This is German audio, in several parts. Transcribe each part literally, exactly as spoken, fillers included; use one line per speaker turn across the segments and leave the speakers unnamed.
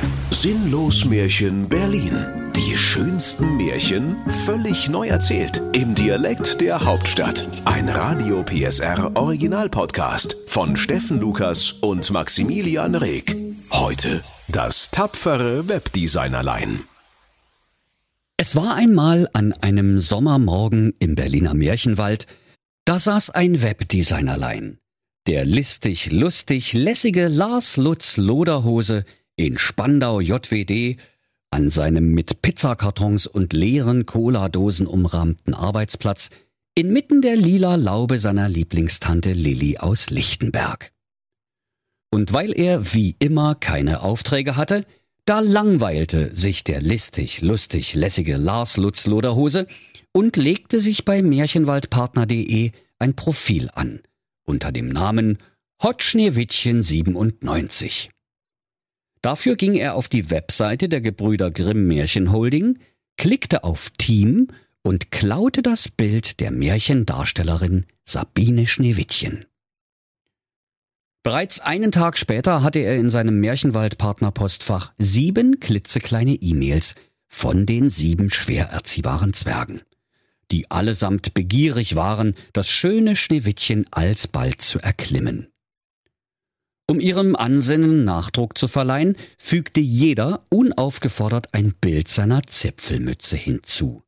Sinnlos Märchen Berlin. Die schönsten Märchen völlig neu erzählt. Im Dialekt der Hauptstadt. Ein Radio P S R Original Podcast von Steffen Lukas und Maximilian Reg. Heute das tapfere Webdesignerlein.
Es war einmal an einem Sommermorgen im Berliner Märchenwald, da saß ein Webdesignerlein. Der listig, lustig, lässige Lars Lutz Loderhose in Spandau J W D an seinem mit Pizzakartons und leeren Cola-Dosen umrahmten Arbeitsplatz inmitten der lila Laube seiner Lieblingstante Lilli aus Lichtenberg. Und weil er wie immer keine Aufträge hatte, da langweilte sich der listig, lustig, lässige Lars Lutz Loderhose und legte sich bei märchenwaldpartner punkt de ein Profil an, unter dem Namen Hot Schneewittchen siebenundneunzig. Dafür ging er auf die Webseite der Gebrüder Grimm Märchenholding, klickte auf Team und klaute das Bild der Märchendarstellerin Sabine Schneewittchen. Bereits einen Tag später hatte er in seinem Märchenwald-Partner-Postfach sieben klitzekleine E-Mails von den sieben schwer erziehbaren Zwergen, die allesamt begierig waren, das schöne Schneewittchen alsbald zu erklimmen. Um ihrem Ansinnen Nachdruck zu verleihen, fügte jeder unaufgefordert ein Bild seiner Zipfelmütze hinzu.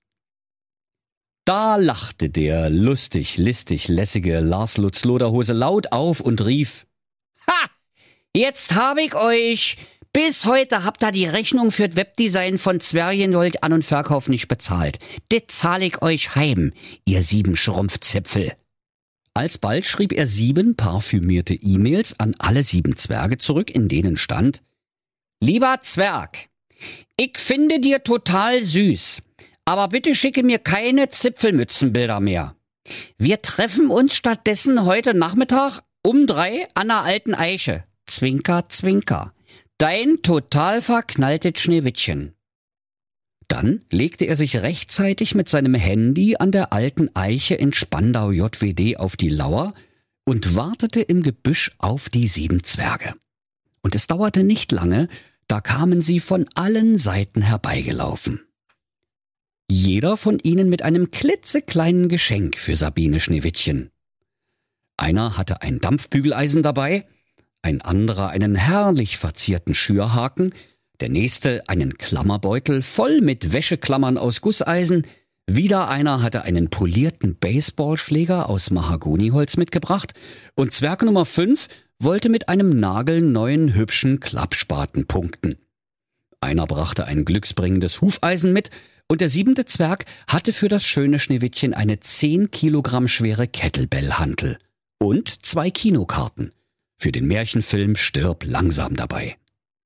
Da lachte der lustig, listig, lässige Lars Lutz Loderhose laut auf und rief: Ha! Jetzt hab ich euch! Bis heute habt ihr die Rechnung für das Webdesign von Zwergengold An- und Verkauf nicht bezahlt. Det zahl ich euch heim, ihr sieben Schrumpfzipfel. Alsbald schrieb er sieben parfümierte E-Mails an alle sieben Zwerge zurück, in denen stand: Lieber Zwerg, ich finde dir total süß, aber bitte schicke mir keine Zipfelmützenbilder mehr. Wir treffen uns stattdessen heute Nachmittag um drei an der alten Eiche. Zwinker, zwinker. Dein total verknalltes Schneewittchen. Dann legte er sich rechtzeitig mit seinem Handy an der alten Eiche in Spandau J W D auf die Lauer und wartete im Gebüsch auf die sieben Zwerge. Und es dauerte nicht lange, da kamen sie von allen Seiten herbeigelaufen. Jeder von ihnen mit einem klitzekleinen Geschenk für Sabine Schneewittchen. Einer hatte ein Dampfbügeleisen dabei, ein anderer einen herrlich verzierten Schürhaken, der nächste einen Klammerbeutel voll mit Wäscheklammern aus Gusseisen, wieder einer hatte einen polierten Baseballschläger aus Mahagoniholz mitgebracht und Zwerg Nummer fünf wollte mit einem nagelneuen hübschen Klappspaten punkten. Einer brachte ein glücksbringendes Hufeisen mit und der siebente Zwerg hatte für das schöne Schneewittchen eine zehn Kilogramm schwere Kettlebell-Hantel und zwei Kinokarten für den Märchenfilm Stirb langsam dabei.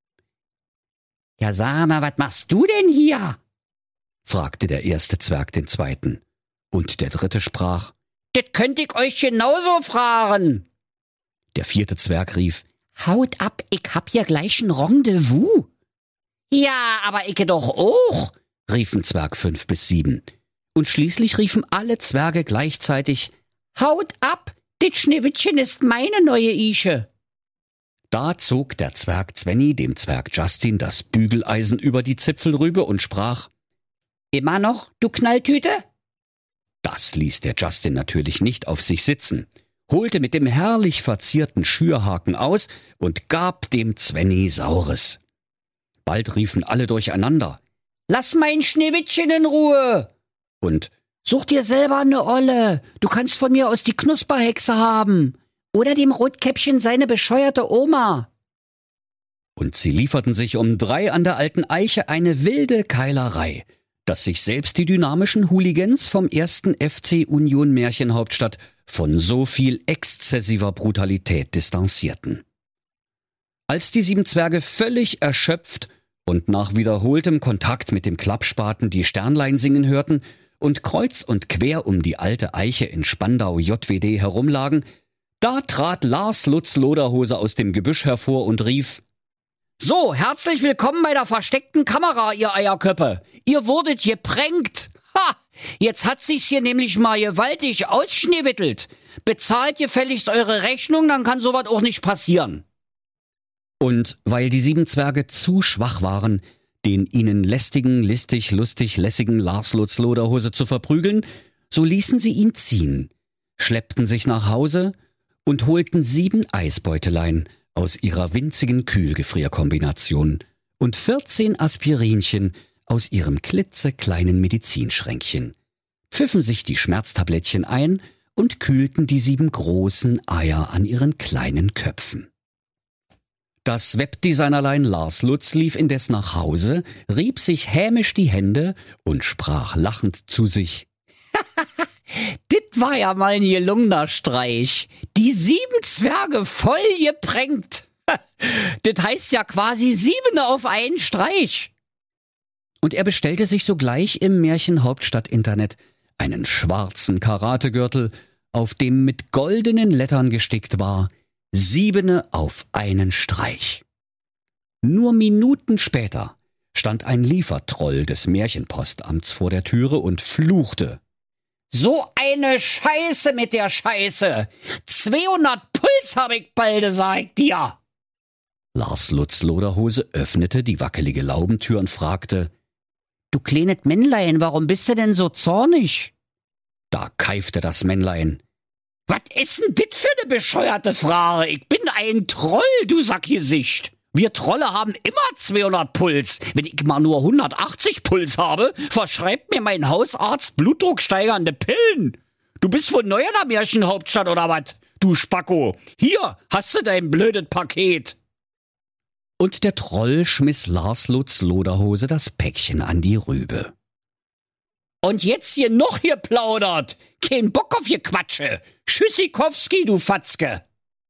Ja, sag mal, was machst du denn hier? Fragte der erste Zwerg den zweiten. Und der dritte sprach: Das könnt ich euch genauso fragen. Der vierte Zwerg rief: Haut ab, ich hab hier gleich ein Rendezvous. Ja, aber ich doch auch, riefen Zwerg fünf bis sieben. Und schließlich riefen alle Zwerge gleichzeitig: Haut ab, das Schneewittchen ist meine neue Ische. Da zog der Zwerg Zwenny dem Zwerg Justin das Bügeleisen über die Zipfelrübe und sprach: Immer noch, du Knalltüte? Das ließ der Justin natürlich nicht auf sich sitzen, holte mit dem herrlich verzierten Schürhaken aus und gab dem Zwenny Saures. Bald riefen alle durcheinander: Lass mein Schneewittchen in Ruhe! Und such dir selber eine Olle, du kannst von mir aus die Knusperhexe haben. Oder dem Rotkäppchen seine bescheuerte Oma. Und sie lieferten sich um drei an der alten Eiche eine wilde Keilerei, dass sich selbst die dynamischen Hooligans vom ersten F C Union Märchenhauptstadt von so viel exzessiver Brutalität distanzierten. Als die sieben Zwerge völlig erschöpft und nach wiederholtem Kontakt mit dem Klappspaten die Sternlein singen hörten und kreuz und quer um die alte Eiche in Spandau J W D herumlagen, da trat Lars Lutz Loderhose aus dem Gebüsch hervor und rief: So, herzlich willkommen bei der versteckten Kamera, ihr Eierköppe. Ihr wurdet gepränkt. Ha! Jetzt hat sich's hier nämlich mal gewaltig ausschneewittelt. Bezahlt gefälligst eure Rechnung, dann kann sowas auch nicht passieren. Und weil die sieben Zwerge zu schwach waren, den ihnen lästigen, listig, lustig, lässigen Lars Lutz Loderhose zu verprügeln, so ließen sie ihn ziehen, schleppten sich nach Hause und holten sieben Eisbeutelein aus ihrer winzigen Kühlgefrierkombination und vierzehn Aspirinchen aus ihrem klitzekleinen Medizinschränkchen, pfiffen sich die Schmerztablettchen ein und kühlten die sieben großen Eier an ihren kleinen Köpfen. Das Webdesignerlein Lars Lutz lief indes nach Hause, rieb sich hämisch die Hände und sprach lachend zu sich:
Dit war ja mal ein gelungener Streich. Die sieben Zwerge voll geprängt. Dit heißt ja quasi sieben auf einen Streich.
Und er bestellte sich sogleich im Märchen-Hauptstadt-Internet einen schwarzen Karategürtel, auf dem mit goldenen Lettern gestickt war: Siebene auf einen Streich. Nur Minuten später stand ein Liefertroll des Märchenpostamts vor der Türe und fluchte:
So eine Scheiße mit der Scheiße. zweihundert Puls hab ich bald, sag ich dir.
Lars Lutz Loderhose öffnete die wackelige Laubentür und fragte:
Du kleines Männlein, warum bist du denn so zornig?
Da keifte das Männlein:
Was ist denn dit für ne bescheuerte Frage? Ich bin ein Troll, du Sackgesicht. Wir Trolle haben immer zweihundert Puls. Wenn ich mal nur hundertachtzig Puls habe, verschreibt mir mein Hausarzt blutdrucksteigernde Pillen. Du bist von neu in der Märchenhauptstadt oder was? Du Spacko. Hier hast du dein blödes Paket.
Und der Troll schmiss Lars Lutz Loderhose das Päckchen an die Rübe.
Und jetzt hier noch hier plaudert. Kein Bock auf ihr Quatsche. Tschüssikowski, du Fatzke.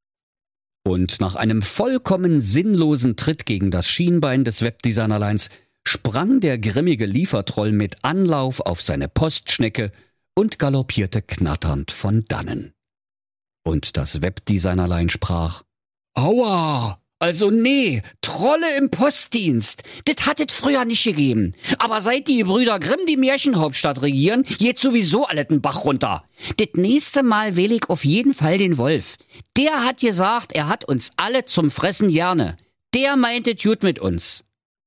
Und nach einem vollkommen sinnlosen Tritt gegen das Schienbein des Webdesignerleins sprang der grimmige Liefertroll mit Anlauf auf seine Postschnecke und galoppierte knatternd von dannen. Und das Webdesignerlein sprach:
Aua! Also nee, Trolle im Postdienst, das hat es früher nicht gegeben. Aber seit die Brüder Grimm die Märchenhauptstadt regieren, geht sowieso alles den Bach runter. Das nächste Mal wähle ich auf jeden Fall den Wolf. Der hat gesagt, er hat uns alle zum Fressen gerne. Der meint es gut mit uns.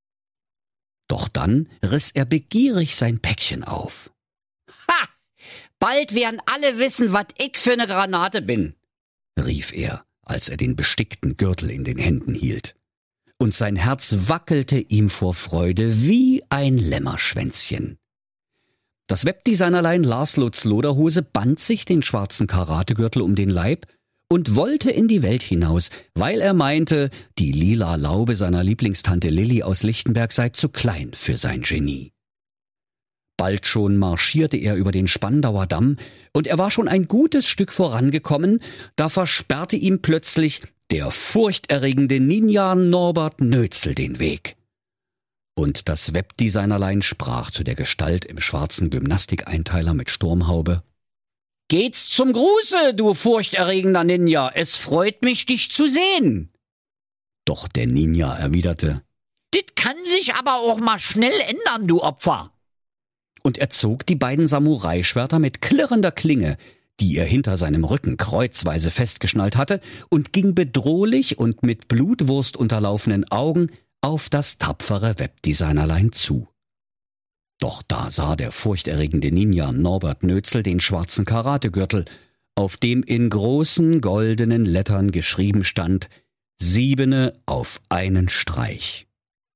Doch dann riss er begierig sein Päckchen auf.
Ha! Bald werden alle wissen, was ich für eine Granate bin,
rief er, als er den bestickten Gürtel in den Händen hielt. Und sein Herz wackelte ihm vor Freude wie ein Lämmerschwänzchen. Das Webdesignerlein Lars Lutz Loderhose band sich den schwarzen Karategürtel um den Leib und wollte in die Welt hinaus, weil er meinte, die lila Laube seiner Lieblingstante Lilli aus Lichtenberg sei zu klein für sein Genie. Bald schon marschierte er über den Spandauer Damm, und er war schon ein gutes Stück vorangekommen, da versperrte ihm plötzlich der furchterregende Ninja Norbert Nötzel den Weg. Und das Webdesignerlein sprach zu der Gestalt im schwarzen Gymnastikeinteiler mit Sturmhaube:
Geht's zum Gruße, du furchterregender Ninja, es freut mich, dich zu sehen.
Doch der Ninja erwiderte:
Dit kann sich aber auch mal schnell ändern, du Opfer.
Und er zog die beiden Samurai-Schwerter mit klirrender Klinge, die er hinter seinem Rücken kreuzweise festgeschnallt hatte, und ging bedrohlich und mit Blutwurst unterlaufenen Augen auf das tapfere Webdesignerlein zu. Doch da sah der furchterregende Ninja Norbert Nötzel den schwarzen Karategürtel, auf dem in großen goldenen Lettern geschrieben stand: Siebene auf einen Streich.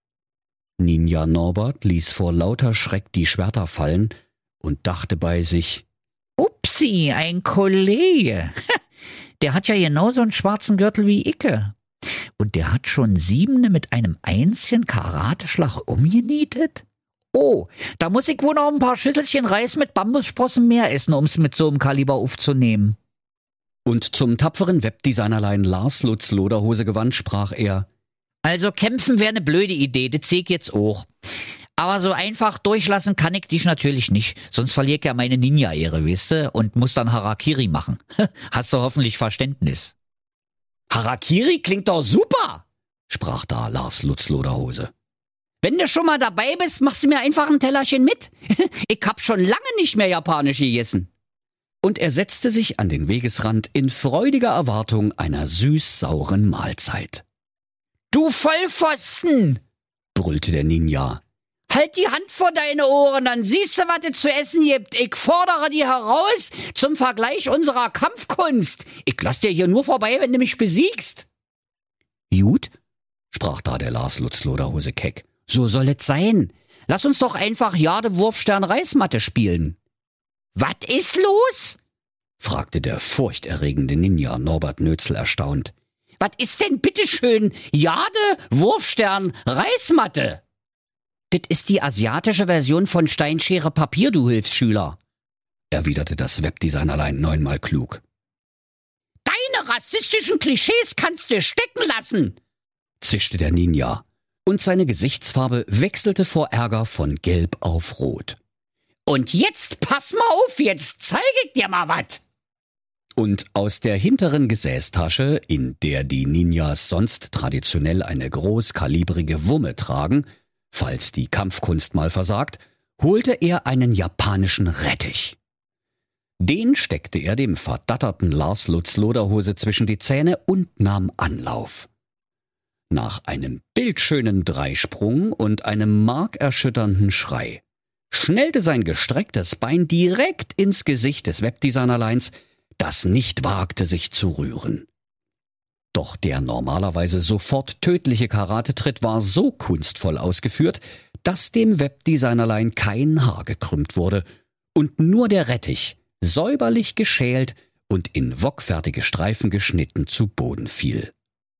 Ninja Norbert ließ vor lauter Schreck die Schwerter fallen und dachte bei sich:
Upsi, ein Kollege. Der hat ja genauso einen schwarzen Gürtel wie Icke. Und der hat schon Siebene mit einem einzigen Karateschlag umgenietet? Oh, da muss ich wohl noch ein paar Schüsselchen Reis mit Bambussprossen mehr essen, um's mit so einem Kaliber aufzunehmen.
Und zum tapferen Webdesignerlein Lars Lutz Loderhose gewandt, sprach er:
Also kämpfen wäre ne blöde Idee, das sehe ich jetzt auch. Aber so einfach durchlassen kann ich dich natürlich nicht, sonst verliere ich ja meine Ninja-Ehre, weißt du, und muss dann Harakiri machen. Hast du hoffentlich Verständnis.
Harakiri klingt doch super, sprach da Lars Lutz Loderhose.
Wenn du schon mal dabei bist, machst du mir einfach ein Tellerchen mit. Ich hab schon lange nicht mehr japanisch gegessen.
Und er setzte sich an den Wegesrand in freudiger Erwartung einer süß-sauren Mahlzeit.
Du Vollpfosten, brüllte der Ninja. Halt die Hand vor deine Ohren, dann siehst du, was es zu essen gibt. Ich fordere dir heraus zum Vergleich unserer Kampfkunst. Ich lass dir hier nur vorbei, wenn du mich besiegst. Gut, sprach da der Lars Lutz Loderhose keck. So soll es sein. Lass uns doch einfach Jade Wurfstern Reismatte spielen. Was ist los? Fragte der furchterregende Ninja Norbert Nötzel erstaunt. Was ist denn bitteschön Jade Wurfstern Reismatte? Das ist die asiatische Version von Steinschere Papier, du Hilfsschüler, erwiderte das Webdesignerlein neunmal klug. Deine rassistischen Klischees kannst du stecken lassen, zischte der Ninja, und seine Gesichtsfarbe wechselte vor Ärger von gelb auf rot. Und jetzt pass mal auf, jetzt zeige ich dir mal was. Und aus der hinteren Gesäßtasche, in der die Ninjas sonst traditionell eine großkalibrige Wumme tragen, falls die Kampfkunst mal versagt, holte er einen japanischen Rettich. Den steckte er dem verdatterten Lars Lutz Loderhose zwischen die Zähne und nahm Anlauf. Nach einem bildschönen Dreisprung und einem markerschütternden Schrei schnellte sein gestrecktes Bein direkt ins Gesicht des Webdesignerleins, das nicht wagte, sich zu rühren. Doch der normalerweise sofort tödliche Karatetritt war so kunstvoll ausgeführt, dass dem Webdesignerlein kein Haar gekrümmt wurde und nur der Rettich, säuberlich geschält und in wokfertige Streifen geschnitten, zu Boden fiel.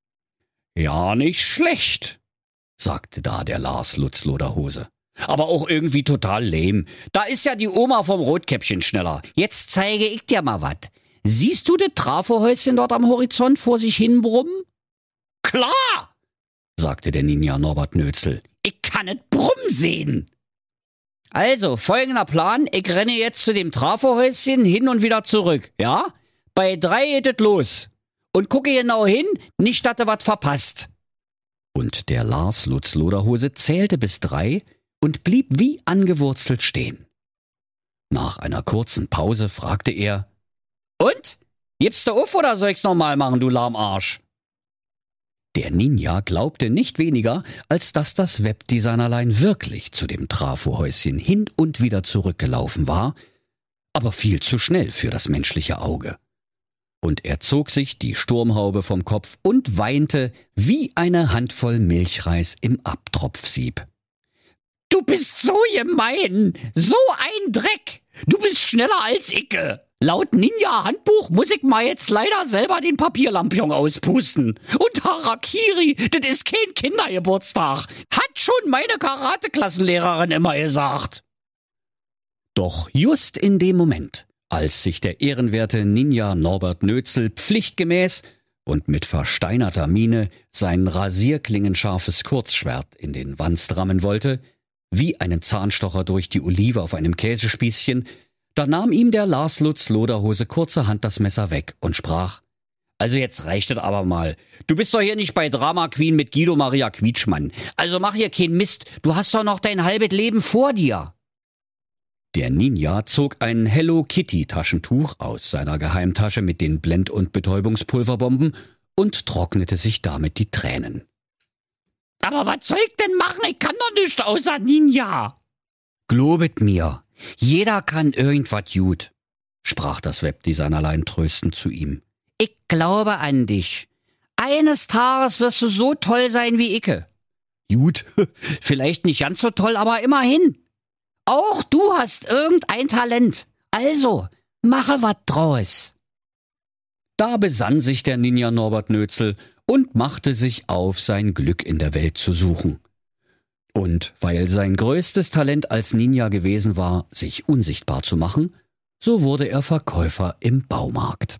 »Ja, nicht schlecht«, sagte da der Lars Lutz Loderhose. »Aber auch irgendwie total lame. Da ist ja die Oma vom Rotkäppchen schneller. Jetzt zeige ich dir mal was. Siehst du das Trafohäuschen dort am Horizont vor sich hin brummen?« »Klar«, sagte der Ninja Norbert Nötzel. »Ich kann es brummen sehen.« »Also, folgender Plan. Ich renne jetzt zu dem Trafohäuschen hin und wieder zurück, ja? Bei drei geht es los. Und gucke genau hin, nicht, dass du was verpasst.« Und der Lars Lutz Loderhose zählte bis drei und blieb wie angewurzelt stehen. Nach einer kurzen Pause fragte er, »Und? Gibst du auf oder soll ich's nochmal machen, du Lahmarsch?« Der Ninja glaubte nicht weniger, als dass das Webdesignerlein wirklich zu dem Trafohäuschen hin und wieder zurückgelaufen war, aber viel zu schnell für das menschliche Auge. Und er zog sich die Sturmhaube vom Kopf und weinte wie eine Handvoll Milchreis im Abtropfsieb. »Du bist so gemein, so ein Dreck. Du bist schneller als Icke. Laut Ninja-Handbuch muss ich mal jetzt leider selber den Papierlampion auspusten. Und Harakiri, das ist kein Kindergeburtstag. Hat schon meine Karateklassenlehrerin immer gesagt.« Doch just in dem Moment, als sich der ehrenwerte Ninja Norbert Nötzel pflichtgemäß und mit versteinerter Miene sein rasierklingenscharfes Kurzschwert in den Wanst rammen wollte, wie einen Zahnstocher durch die Olive auf einem Käsespießchen, da nahm ihm der Lars Lutz Loderhose kurzerhand das Messer weg und sprach, »Also jetzt reicht es aber mal. Du bist doch hier nicht bei Drama Queen mit Guido Maria Quietschmann. Also mach hier keinen Mist, du hast doch noch dein halbes Leben vor dir.« Der Ninja zog ein Hello Kitty Taschentuch aus seiner Geheimtasche mit den Blend- und Betäubungspulverbomben und trocknete sich damit die Tränen. »Aber was soll ich denn machen? Ich kann doch nicht außer Ninja.« »Globet mir, jeder kann irgendwas gut«, sprach das Webdesignerlein tröstend zu ihm. »Ich glaube an dich. Eines Tages wirst du so toll sein wie Icke.« »Gut, vielleicht nicht ganz so toll, aber immerhin. Auch du hast irgendein Talent. Also, mache was draus.« Da besann sich der Ninja Norbert Nötzel und machte sich auf, sein Glück in der Welt zu suchen. Und weil sein größtes Talent als Ninja gewesen war, sich unsichtbar zu machen, so wurde er Verkäufer im Baumarkt.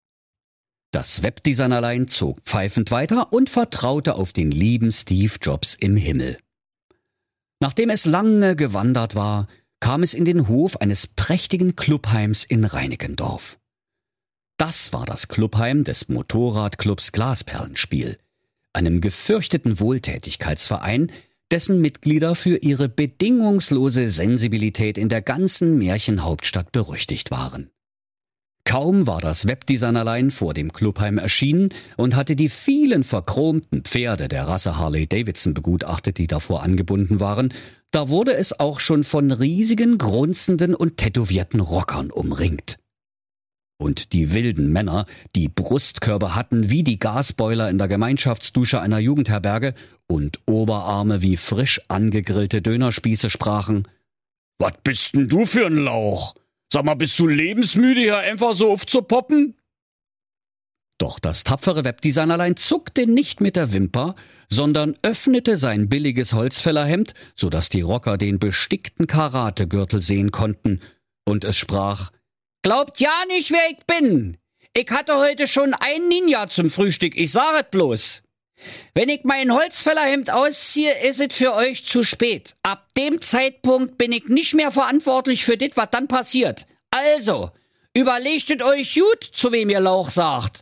Das Webdesignerlein zog pfeifend weiter und vertraute auf den lieben Steve Jobs im Himmel. Nachdem es lange gewandert war, kam es in den Hof eines prächtigen Clubheims in Reinickendorf. Das war das Clubheim des Motorradclubs Glasperlenspiel, einem gefürchteten Wohltätigkeitsverein, dessen Mitglieder für ihre bedingungslose Sensibilität in der ganzen Märchenhauptstadt berüchtigt waren.
Kaum war das Webdesignerlein vor dem Clubheim erschienen und hatte die vielen verchromten Pferde der Rasse Harley-Davidson begutachtet, die davor angebunden waren, da wurde es auch schon von riesigen, grunzenden und tätowierten Rockern umringt. Und die wilden Männer, die Brustkörper hatten wie die Gasboiler in der Gemeinschaftsdusche einer Jugendherberge und Oberarme wie frisch angegrillte Dönerspieße, sprachen:
Was bist denn du für ein Lauch? Sag mal, bist du lebensmüde, hier einfach so aufzupoppen?
Doch das tapfere Webdesignerlein zuckte nicht mit der Wimper, sondern öffnete sein billiges Holzfällerhemd, sodass die Rocker den bestickten Karategürtel sehen konnten, und es sprach:
Glaubt ja nicht, wer ich bin. Ich hatte heute schon ein Ninja zum Frühstück, ich sag es bloß. Wenn ich mein Holzfällerhemd ausziehe, ist es für euch zu spät. Ab dem Zeitpunkt bin ich nicht mehr verantwortlich für das, was dann passiert. Also, überlegt es euch gut, zu wem ihr Lauch sagt.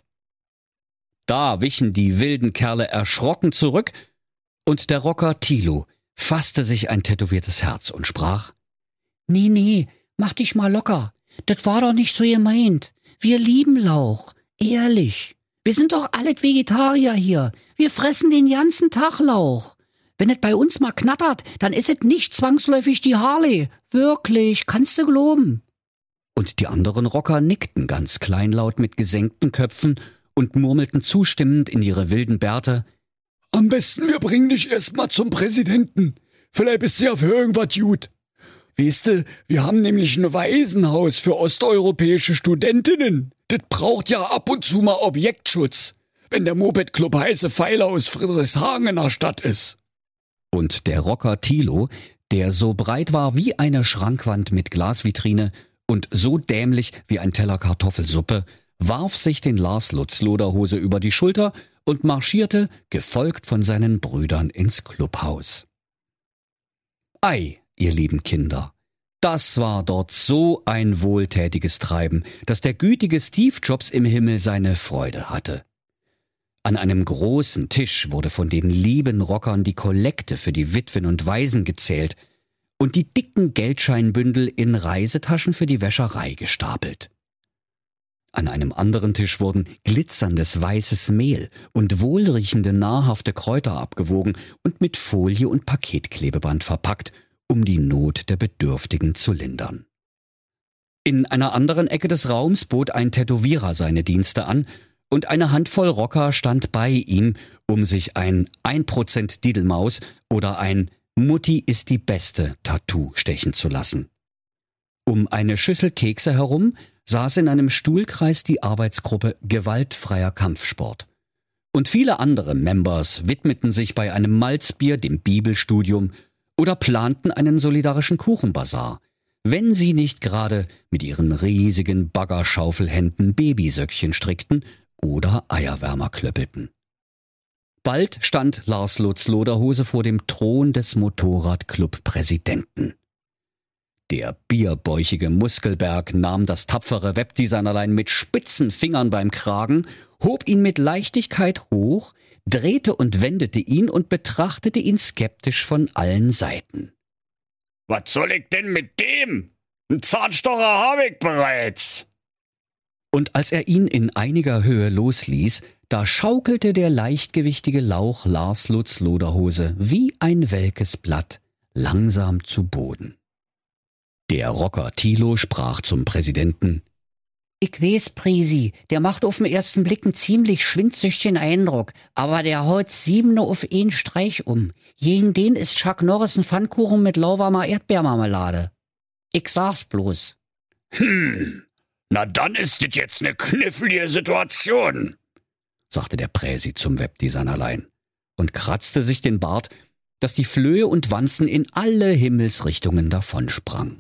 Da wichen die wilden Kerle erschrocken zurück, und der Rocker Thilo fasste sich ein tätowiertes Herz und sprach:
Nee, nee, mach dich mal locker. Das war doch nicht so gemeint. Wir lieben Lauch. Ehrlich. Wir sind doch alle Vegetarier hier. Wir fressen den ganzen Tag Lauch. Wenn es bei uns mal knattert, dann ist es nicht zwangsläufig die Harley. Wirklich, kannst du glauben.
Und die anderen Rocker nickten ganz kleinlaut mit gesenkten Köpfen und murmelten zustimmend in ihre wilden Bärte:
Am besten wir bringen dich erst mal zum Präsidenten. Vielleicht bist du ja für irgendwas gut. Weißt du, wir haben nämlich ein Waisenhaus für osteuropäische Studentinnen. Das braucht ja ab und zu mal Objektschutz, wenn der Moped-Club Heiße Pfeile aus Friedrichshagen in der Stadt ist.
Und der Rocker Thilo, der so breit war wie eine Schrankwand mit Glasvitrine und so dämlich wie ein Teller Kartoffelsuppe, warf sich den Lars Lutz Loderhose über die Schulter und marschierte, gefolgt von seinen Brüdern, ins Clubhaus. Ei, ihr lieben Kinder, das war dort so ein wohltätiges Treiben, dass der gütige Steve Jobs im Himmel seine Freude hatte. An einem großen Tisch wurde von den lieben Rockern die Kollekte für die Witwen und Waisen gezählt und die dicken Geldscheinbündel in Reisetaschen für die Wäscherei gestapelt. An einem anderen Tisch wurden glitzerndes weißes Mehl und wohlriechende nahrhafte Kräuter abgewogen und mit Folie und Paketklebeband verpackt, um die Not der Bedürftigen zu lindern. In einer anderen Ecke des Raums bot ein Tätowierer seine Dienste an, und eine Handvoll Rocker stand bei ihm, um sich ein ein Prozent Didelmaus oder ein Mutti ist die Beste Tattoo stechen zu lassen. Um eine Schüssel Kekse herum saß in einem Stuhlkreis die Arbeitsgruppe Gewaltfreier Kampfsport. Und viele andere Members widmeten sich bei einem Malzbier dem Bibelstudium oder planten einen solidarischen Kuchenbazar, wenn sie nicht gerade mit ihren riesigen Baggerschaufelhänden Babysöckchen strickten oder Eierwärmer klöppelten. Bald stand Lars Lutz Loderhose vor dem Thron des Motorradclub-Präsidenten. Der bierbäuchige Muskelberg nahm das tapfere Webdesignerlein mit spitzen Fingern beim Kragen, hob ihn mit Leichtigkeit hoch, drehte und wendete ihn und betrachtete ihn skeptisch von allen Seiten.
Was soll ich denn mit dem? Ein Zahnstocher habe ich bereits.
Und als er ihn in einiger Höhe losließ, da schaukelte der leichtgewichtige Lauch Lars Lutz Loderhose wie ein welkes Blatt langsam zu Boden. Der Rocker Thilo sprach zum Präsidenten:
Ich weiß, Prisi, der macht auf den ersten Blick einen ziemlich schwindsüchtigen Eindruck, aber der haut sieben nur auf einen Streich um. Gegen den ist Chuck Norris ein Pfannkuchen mit lauwarmer Erdbeermarmelade. Ich sag's bloß.
Hm, na dann ist das jetzt eine knifflige Situation,
sagte der Präsi zum Webdesignerlein und kratzte sich den Bart, dass die Flöhe und Wanzen in alle Himmelsrichtungen davonsprangen.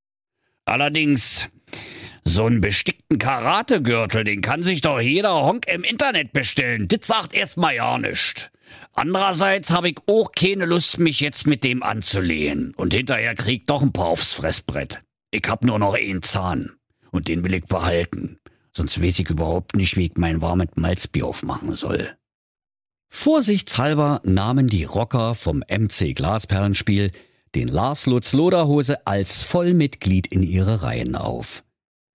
Allerdings, so einen bestickten Karategürtel, den kann sich doch jeder Honk im Internet bestellen. Das sagt erstmal ja nichts. Andererseits habe ich auch keine Lust, mich jetzt mit dem anzulehnen. Und hinterher krieg doch ein paar aufs Fressbrett. Ich hab nur noch einen Zahn. Und den will ich behalten. Sonst weiß ich überhaupt nicht, wie ich mein warmes Malzbier aufmachen soll.
Vorsichtshalber nahmen die Rocker vom M C Glasperlenspiel den Lars Lutz Loderhose als Vollmitglied in ihre Reihen auf.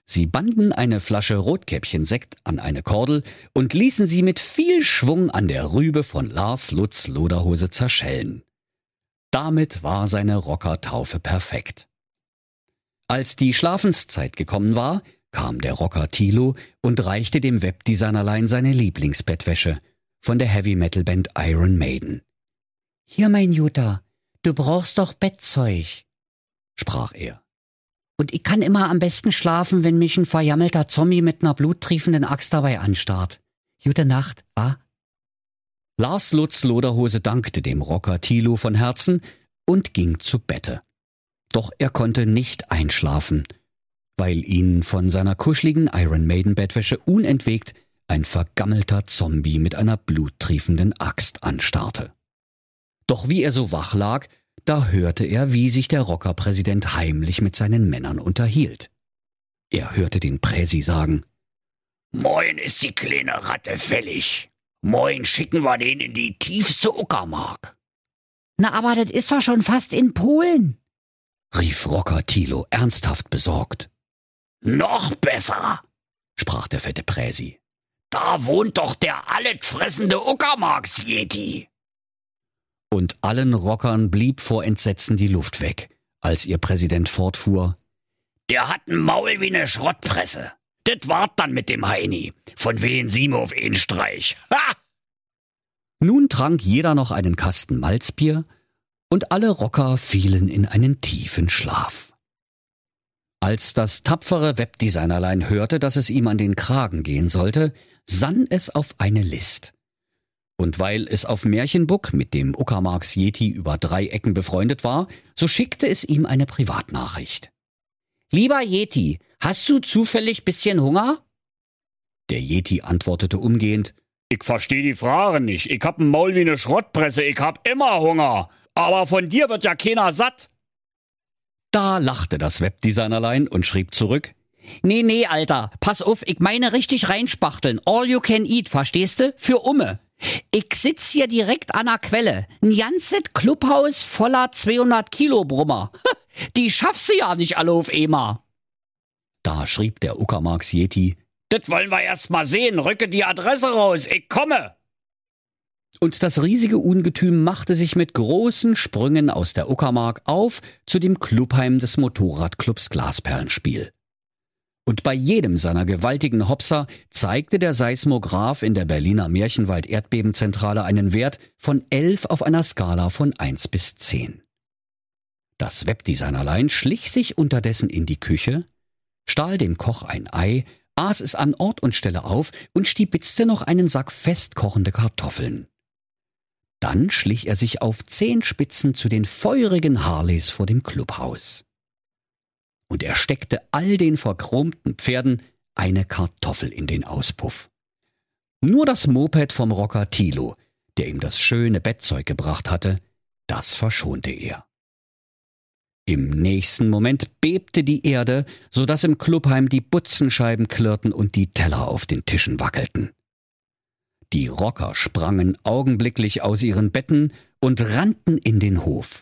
Sie banden eine Flasche Rotkäppchensekt an eine Kordel und ließen sie mit viel Schwung an der Rübe von Lars Lutz Loderhose zerschellen. Damit war seine Rockertaufe perfekt. Als die Schlafenszeit gekommen war, kam der Rocker Thilo und reichte dem Webdesignerlein seine Lieblingsbettwäsche von der Heavy-Metal-Band Iron Maiden.
»Hier, mein Jutta, du brauchst doch Bettzeug«, sprach er. »Und ich kann immer am besten schlafen, wenn mich ein verjammelter Zombie mit einer bluttriefenden Axt dabei anstarrt. Gute Nacht, wa?«
Lars Lutz Loderhose dankte dem Rocker Thilo von Herzen und ging zu Bette. Doch er konnte nicht einschlafen, weil ihn von seiner kuscheligen Iron Maiden Bettwäsche unentwegt ein vergammelter Zombie mit einer bluttriefenden Axt anstarrte. Doch wie er so wach lag, da hörte er, wie sich der Rockerpräsident heimlich mit seinen Männern unterhielt. Er hörte den Präsi sagen:
»Moin ist die kleine Ratte fällig. Moin schicken wir den in die tiefste Uckermark.«
»Na, aber das ist doch schon fast in Polen«,
rief Rocker Thilo ernsthaft besorgt.
»Noch besser«,
sprach der fette Präsi.
»Da wohnt doch der alletfressende Uckermarks-Yeti.«
Und allen Rockern blieb vor Entsetzen die Luft weg, als ihr Präsident fortfuhr:
»Der hat ein Maul wie ne Schrottpresse. Das wart dann mit dem Heini. Von wen sie mir auf einen Streich. Ha!«
Nun trank jeder noch einen Kasten Malzbier und alle Rocker fielen in einen tiefen Schlaf. Als das tapfere Webdesignerlein hörte, dass es ihm an den Kragen gehen sollte, sann es auf eine List. Und weil es auf Märchenbuck mit dem Uckermarks Yeti über drei Ecken befreundet war, so schickte es ihm eine Privatnachricht.
»Lieber Yeti, hast du zufällig bisschen Hunger?«
Der Yeti antwortete umgehend:
»Ich versteh die Frage nicht. Ich hab ein Maul wie ne Schrottpresse. Ich hab immer Hunger. Aber von dir wird ja keiner satt.«
Da lachte das Webdesignerlein und schrieb zurück:
»Nee, nee, Alter, pass auf, ich meine richtig reinspachteln. All you can eat, verstehste? Für Umme. Ich sitz hier direkt an der Quelle. Ein ganzes Clubhaus voller zweihundert Kilo Brummer. Die schaffst du ja nicht alle auf einmal.«
Da schrieb der Uckermarks Yeti:
»Das wollen wir erst mal sehen. Rücke die Adresse raus. Ich komme.«
Und das riesige Ungetüm machte sich mit großen Sprüngen aus der Uckermark auf zu dem Clubheim des Motorradclubs Glasperlenspiel. Und bei jedem seiner gewaltigen Hopser zeigte der Seismograph in der Berliner Märchenwald-Erdbebenzentrale einen Wert von elf auf einer Skala von eins bis zehn. Das Webdesignerlein schlich sich unterdessen in die Küche, stahl dem Koch ein Ei, aß es an Ort und Stelle auf und stibitzte noch einen Sack festkochende Kartoffeln. Dann schlich er sich auf Zehenspitzen zu den feurigen Harleys vor dem Clubhaus. Und er steckte all den verchromten Pferden eine Kartoffel in den Auspuff. Nur das Moped vom Rocker Thilo, der ihm das schöne Bettzeug gebracht hatte, das verschonte er. Im nächsten Moment bebte die Erde, so dass im Clubheim die Butzenscheiben klirrten und die Teller auf den Tischen wackelten. Die Rocker sprangen augenblicklich aus ihren Betten und rannten in den Hof.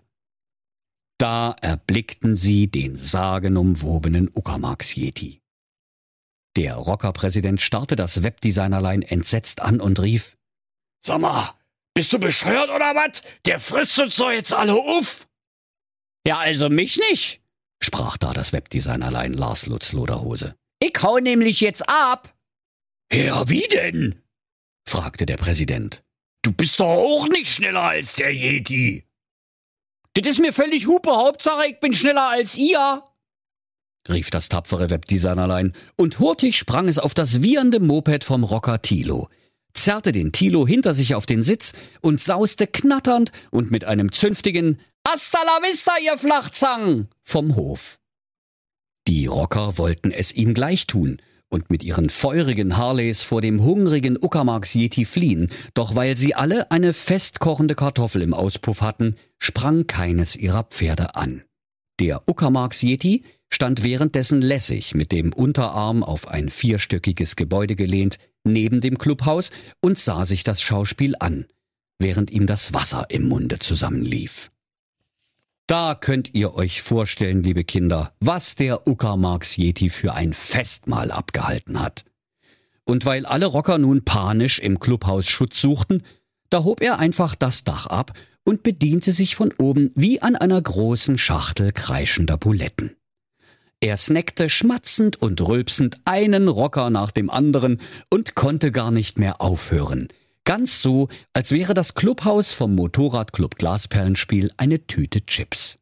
Da erblickten sie den sagenumwobenen Uckermarks Yeti. Der Rockerpräsident starrte das Webdesignerlein entsetzt an und rief:
»Sag mal, bist du bescheuert oder was? Der frisst uns doch jetzt alle auf!«
»Ja, also mich nicht«,
sprach da das Webdesignerlein Lars Lutz Loderhose.
»Ich hau nämlich jetzt ab.«
»Ja, wie denn?«,
fragte der Präsident.
»Du bist doch auch nicht schneller als der Yeti.«
»Das ist mir völlig Hupe, Hauptsache ich bin schneller als ihr«,
rief das tapfere Webdesignerlein, und hurtig sprang es auf das wiehernde Moped vom Rocker Thilo, zerrte den Thilo hinter sich auf den Sitz und sauste knatternd und mit einem zünftigen »Hasta la vista, ihr Flachzangen« vom Hof. Die Rocker wollten es ihm gleich tun und mit ihren feurigen Harleys vor dem hungrigen Uckermarks Yeti fliehen, doch weil sie alle eine festkochende Kartoffel im Auspuff hatten, sprang keines ihrer Pferde an. Der Uckermarks Yeti stand währenddessen lässig mit dem Unterarm auf ein vierstöckiges Gebäude gelehnt, neben dem Clubhaus und sah sich das Schauspiel an, während ihm das Wasser im Munde zusammenlief. Da könnt ihr euch vorstellen, liebe Kinder, was der Uckermarks Yeti für ein Festmahl abgehalten hat. Und weil alle Rocker nun panisch im Clubhaus Schutz suchten, da hob er einfach das Dach ab und bediente sich von oben wie an einer großen Schachtel kreischender Buletten. Er snackte schmatzend und rülpsend einen Rocker nach dem anderen und konnte gar nicht mehr aufhören. Ganz so, als wäre das Clubhaus vom Motorradclub Glasperlenspiel eine Tüte Chips.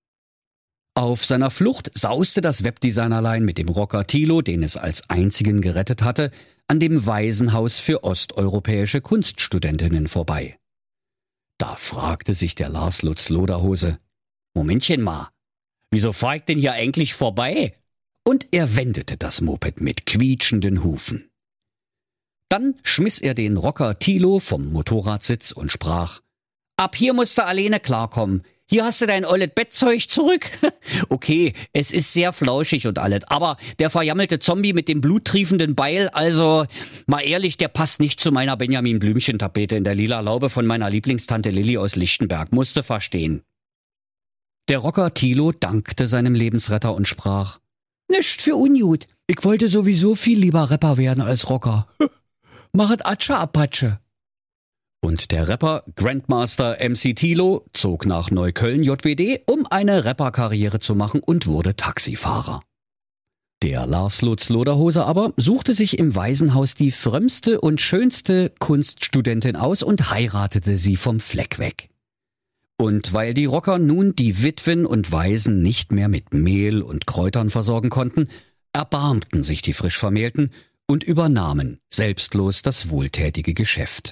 Auf seiner Flucht sauste das Webdesignerlein mit dem Rocker Thilo, den es als einzigen gerettet hatte, an dem Waisenhaus für osteuropäische Kunststudentinnen vorbei. Da fragte sich der Lars Lutz Loderhose, »Momentchen mal, wieso fahr ich denn hier eigentlich vorbei?« Und er wendete das Moped mit quietschenden Hufen. Dann schmiss er den Rocker Thilo vom Motorradsitz und sprach, »Ab hier musst du alleine klarkommen. Hier hast du dein ollet Bettzeug zurück. Okay, es ist sehr flauschig und alles, aber der verjammelte Zombie mit dem bluttriefenden Beil, also mal ehrlich, der passt nicht zu meiner Benjamin Blümchen-Tapete in der lila Laube von meiner Lieblingstante Lilli aus Lichtenberg, musste verstehen.« Der Rocker Thilo dankte seinem Lebensretter und sprach, »Nicht für ungut. Ich wollte sowieso viel lieber Rapper werden als Rocker. Machet Atsche Apatsche.« Und der Rapper Grandmaster M C Thilo zog nach Neukölln J W D, um eine Rapperkarriere zu machen und wurde Taxifahrer. Der Lars Lutz Loderhose aber suchte sich im Waisenhaus die frömmste und schönste Kunststudentin aus und heiratete sie vom Fleck weg. Und weil die Rocker nun die Witwen und Waisen nicht mehr mit Mehl und Kräutern versorgen konnten, erbarmten sich die Frischvermählten und übernahmen selbstlos das wohltätige Geschäft.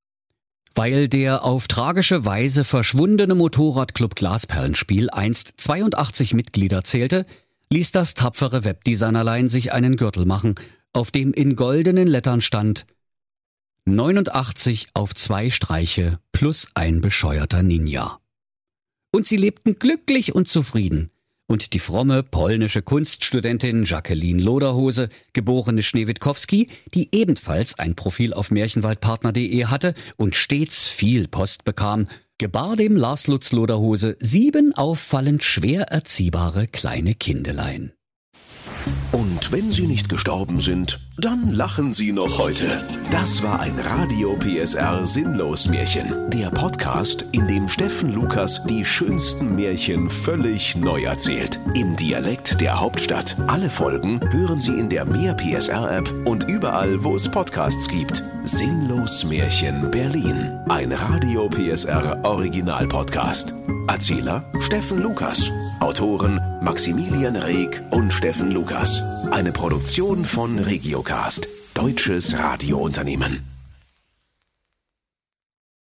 Weil der auf tragische Weise verschwundene Motorradclub Glasperlenspiel einst zweiundachtzig Mitglieder zählte, ließ das tapfere Webdesignerlein sich einen Gürtel machen, auf dem in goldenen Lettern stand neunundachtzig auf zwei Streiche plus ein bescheuerter Ninja. Und sie lebten glücklich und zufrieden. Und die fromme polnische Kunststudentin Jacqueline Loderhose, geborene Schneewitkowski, die ebenfalls ein Profil auf märchenwaldpartner punkt de hatte und stets viel Post bekam, gebar dem Lars Lutz Loderhose sieben auffallend schwer erziehbare kleine Kindelein.
Und wenn sie nicht gestorben sind, dann lachen sie noch heute. Das war ein Radio P S R Sinnlos-Märchen. Der Podcast, in dem Steffen Lukas die schönsten Märchen völlig neu erzählt. Im Dialekt der Hauptstadt. Alle Folgen hören Sie in der Mehr P S R App und überall, wo es Podcasts gibt. Sinnlos-Märchen Berlin. Ein Radio P S R Original-Podcast. Erzähler Steffen Lukas. Autoren Maximilian Reg und Steffen Lukas. Eine Produktion von Regiocast, deutsches Radiounternehmen.